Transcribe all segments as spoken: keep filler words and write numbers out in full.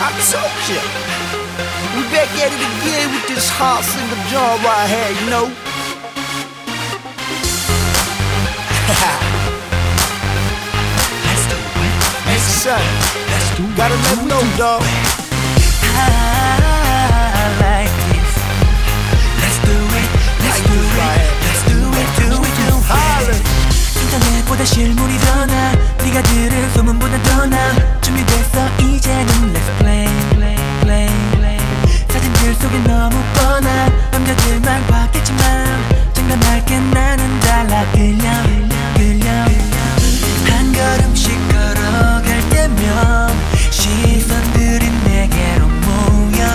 I told you. We back at it again with this hot single joint right here, you know. Let's do it. Hey son, Let's do it. gotta let me know, dog. I like this. Let's do it. Let's do it. Let's do it. Do it. Do it. Holla. 인터넷보다 실물이 더 나. 네가 들은 소문보다 더 나. 준비됐어 이제는 Let's play play play play. 사진들 속에 너무 뻔한 남자들만 봤겠지만 장난할게 나는 달라. 끌려 끌려 한 걸음씩 걸어갈 때면 시선들이 내게로 모여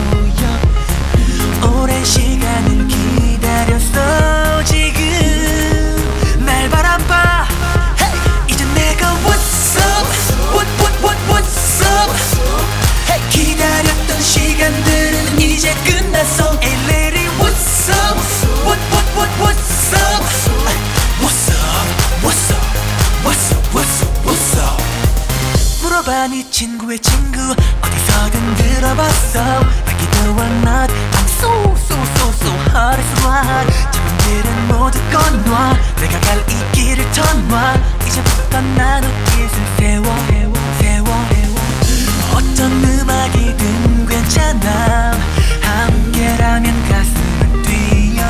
모여 오랜 시간을 기다렸어. 지금 날 바라봐. hey! 이제 내가 What's up What what what what's up. hey! 기다렸던 시간들은 이제 끝났어. Hey lady what's up What what what what's up. What's up What's up What's up What's up What's up. 물어봐 네 친구의 친구 어디서든 들어봤어. 알기도 or not I'm so so so so hot as hot. 자본들은 모두 건놔. 내가 갈 이 길을 터놔. 이제부터 난 옷깃을 세워 세워 어떤 음악이든 괜찮아. 함께라면 가슴은 뛰어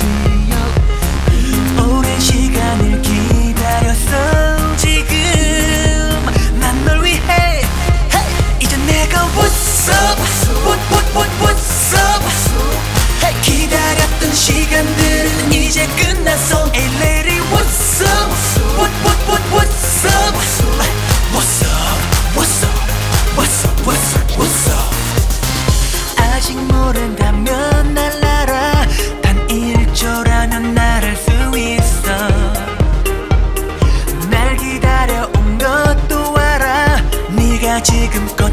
뛰어 오랜 시간을 기다렸어. 지금 난 널 위해 hey! 이제 내가 What's up What what what what's up. hey! 기다렸던 시간들은 이제 끝났어. Hey lady what's up What what what what's up. What's up What's up What's up What's up What's up. 아직 모른다면 날 알아. 단 일 초라면 날 알 수 있어. 날 기다려온 것도 알아. 네가 지금